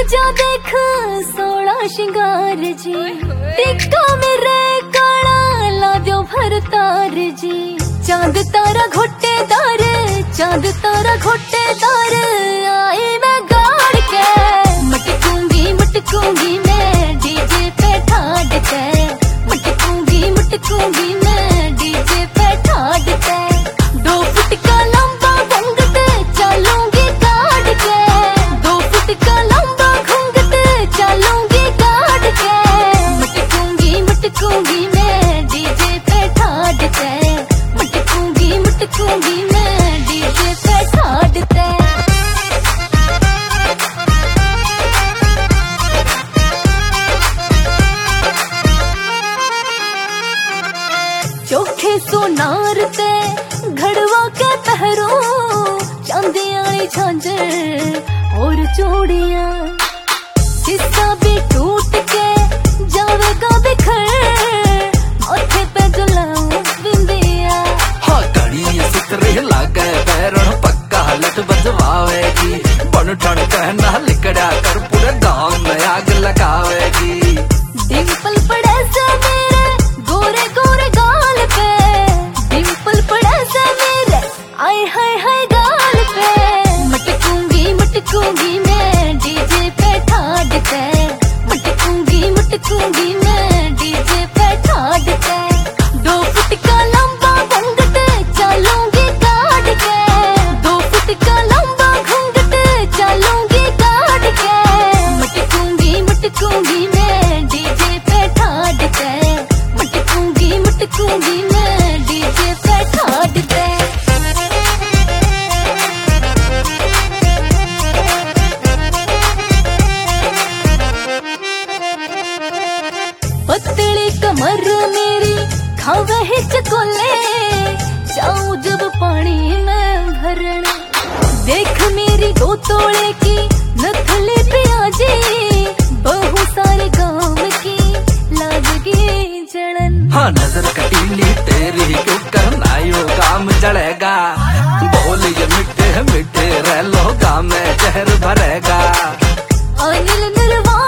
जा देख सोला श्रृंगार जी, टिक्का मेरे काला ला दो भरतार जी। चांद तारा घोटेदार, चांद तारा घोटेदार, आई मैं गाड़ के मटकूंगी मटकूंगी मैं डीजे पे ठाड़ के, मटकूंगी मटकूंगी मैं डीजे पे ठाड़ के। 2 फुट का लंबा घूंघट चलूंगी काट के, 2 फुट का लंबा घूंघट चलूंगी काट के। मटकूंगी मटकूंगी मैं डीजे पे ठाड़ के, मटकूंगी मटकूंगी मैं डीजे पे ठाड़ के। चोखे सोनार ते घड़वा के पहरो, चांदियां झांझर और चूड़ियां, शीशा भी टूट के जावेगा बिखर, माथे पे जलाऊं बिंदिया। हाँ घड़ी सितरे लागे पैरण पक्का लट बजवावेगी, बन ठण कहना लिकड़ा कर पूरे गांव में आग लगावेगी। डिंपल पड़े से मेरे गोरे गोरे गाल पे, डिंपल पड़े से मेरे आए हाय हाय गाल पे। मटकूंगी मटकूंगी मैं डीजे पे ठाड़ के, मटकूंगी मटकूंगी मैं डीजे पे ठाड़ के। 2 फुट का लंबा घूंघट चलूंगी काट के, 2 फुट का लंबा घूंघट चलूंगी काट के। मटकूंगी मटकूंगी मैं डीजे पे ठाड़ के, मटकूंगी मटकूंगी मैं डीजे पे ठाड़ के। पतली कमर मेरी खावे हिचकोले, जाऊं जब पानी में भरण। देख मेरी 2 तोले की नथली प्याजी, बहु सारे गांव की लगगी जलन। हाँ नजर कटीली तेरी क्यों करना यो काम जलेगा, बोल ये मिठे मिठे रह लो गाँव में जहर भरेगा। अनिल निर्वा